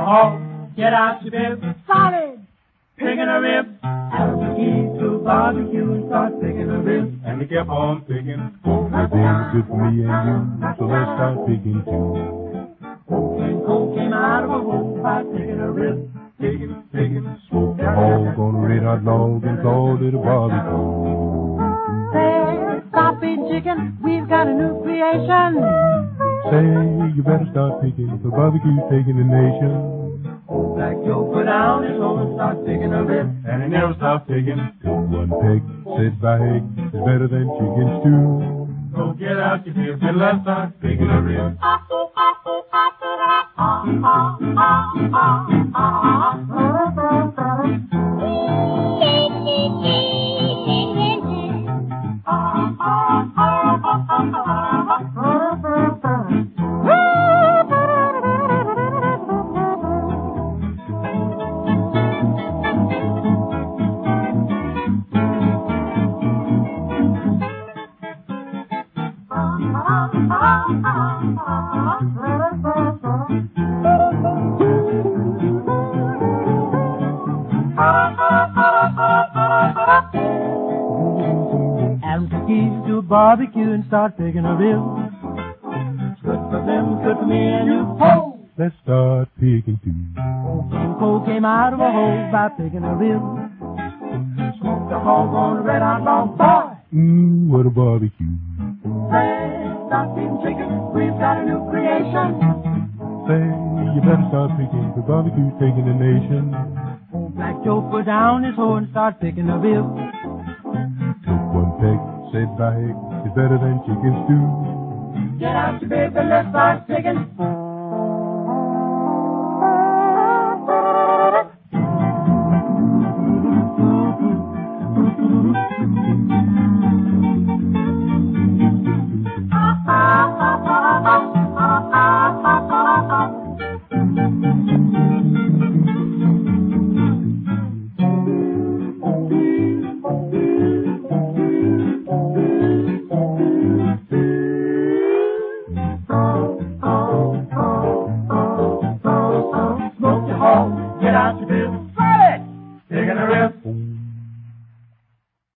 hog. Get out your bib, solid, picking a rib. Have the key to barbecue and start picking a rib. And they kept on picking. Everything's good for me and you, so let's start picking too. And coal came out of a hole by picking a rib. Picking, smoke the hog on a red hot log and called it a barbecue. Say, stop eating chicken, we've got a new creation. Say, you better start picking, the barbecue's taking the nation. Old Black Joe put down his hoe and start picking a rib. And he never stopped picking. Till one peg said by egg is better than chicken stew. So get out your bib and let's start picking a rib. Barbecue and start picking a rib. It's good for them, good for me and you. Ho! Let's start picking too. Old coal came out of a hole by picking a rib. Smoked the hog on a red hot log, boy. What a barbecue. Say, stop eating chicken, we've got a new creation. Say, you better start picking, the barbecue's taking the nation. Old Black Joe put down his hoe and start picking a rib. Took one peg, said by egg is better than chicken stew. Get out your bib and let's start picking.